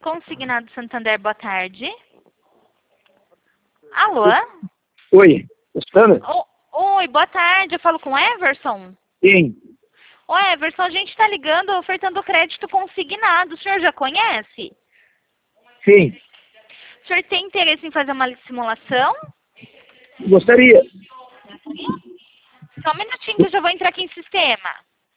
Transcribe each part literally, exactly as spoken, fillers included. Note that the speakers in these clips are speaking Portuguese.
Consignado Santander, boa tarde. Alô? Oi, Sandra? O, oi, boa tarde. Eu falo com o Everson? Sim. Ô, Everson, a gente está ligando ofertando crédito consignado. O senhor já conhece? Sim. O senhor tem interesse em fazer uma simulação? Gostaria. Só um minutinho que eu já vou entrar aqui em sistema.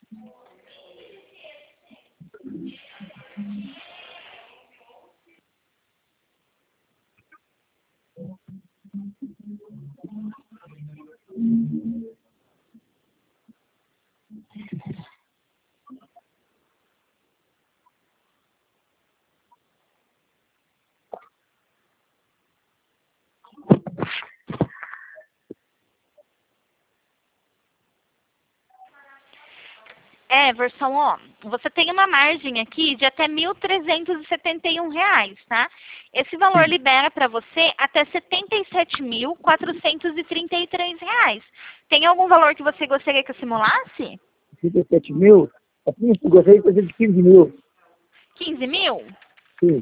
Everson, ó, você tem uma margem aqui de até mil trezentos e setenta e um reais, tá? Esse valor libera para você até setenta e sete mil quatrocentos e trinta e três reais. Tem algum valor que você gostaria que eu simulasse? setenta e sete mil? Assim, eu gostaria de fazer de quinze mil. quinze mil? Sim.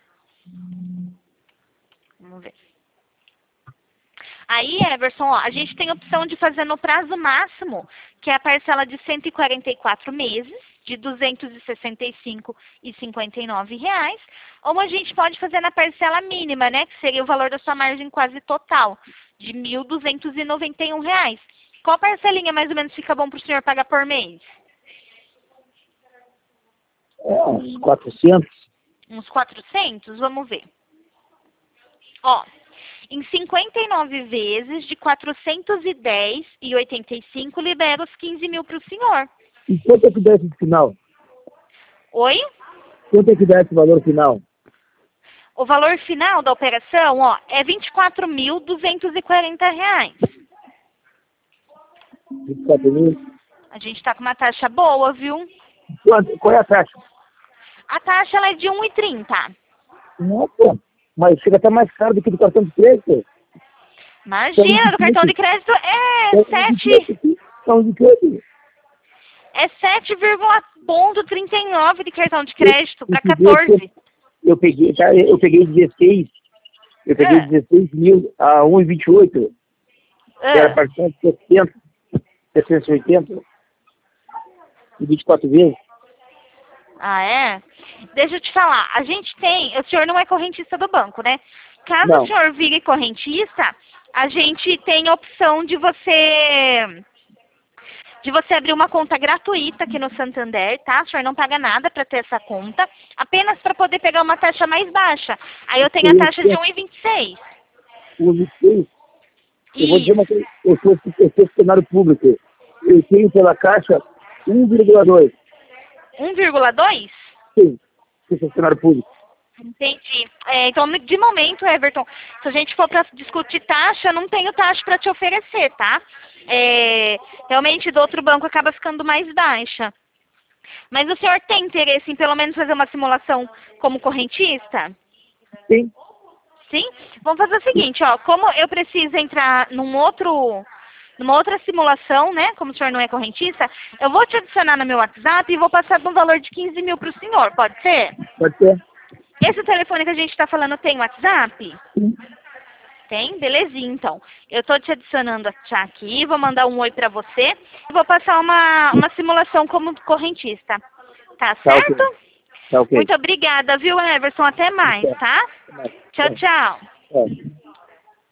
Vamos ver. Aí, Everson, ó, a gente tem a opção de fazer no prazo máximo, que é a parcela de cento e quarenta e quatro meses, de duzentos e sessenta e cinco reais e cinquenta e nove centavos, ou a gente pode fazer na parcela mínima, né, que seria o valor da sua margem quase total, de mil duzentos e noventa e um reais. Qual parcelinha mais ou menos fica bom para o senhor pagar por mês? É, uns quatrocentos. Uns quatrocentos? Vamos ver. Ó, em cinquenta e nove vezes de quatrocentos e dez reais e oitenta e cinco centavos, libera os quinze mil para o senhor. E quanto é que dá esse final? Oi? Quanto é que dá esse valor final? O valor final da operação, ó, é vinte e quatro mil duzentos e quarenta reais. vinte e quatro mil? A gente está com uma taxa boa, viu? Quanto? Qual é a taxa? A taxa ela é de um real e trinta centavos. Nossa, mas chega até mais caro do que do cartão de crédito. Imagina, do cartão de crédito é sete... São de crédito. É sete vírgula trinta e nove de cartão de crédito para quatorze. Eu peguei, tá? Eu peguei dezesseis. Eu peguei É. dezesseis mil a um e vinte e oito. É. Era parcela de sessenta, setecentos e oitenta. E vinte e quatro vezes. Ah, é? Deixa eu te falar. A gente tem... O senhor não é correntista do banco, né? Caso Não. o senhor vire correntista, a gente tem a opção de você... de você abrir uma conta gratuita aqui no Santander, tá? O senhor não paga nada para ter essa conta, apenas para poder pegar uma taxa mais baixa. Aí eu tenho a taxa de um real e vinte e seis. um e vinte e seis? Eu vou dizer Isso. uma coisa. Eu sou, eu sou funcionário público. Eu tenho pela Caixa um vírgula dois. um vírgula dois? Sim, sou funcionário público. Entendi. É, então, de momento, Everton, se a gente for para discutir taxa, eu não tenho taxa para te oferecer, tá? É, realmente, do outro banco acaba ficando mais baixa. Mas o senhor tem interesse em pelo menos fazer uma simulação como correntista? Sim. Sim? Vamos fazer o seguinte, ó, como eu preciso entrar num outro, numa outra simulação, né, como o senhor não é correntista, eu vou te adicionar no meu WhatsApp e vou passar um valor de quinze mil para o senhor, pode ser? Pode ser? Esse telefone que a gente está falando tem WhatsApp? Sim. Tem? Belezinha, então. Eu estou te adicionando aqui, vou mandar um oi para você e vou passar uma, uma simulação como correntista. Tá certo? Tá ok. Tá ok. Muito obrigada, viu, Everson? Até mais, tá? Até mais. Tchau, tchau. É.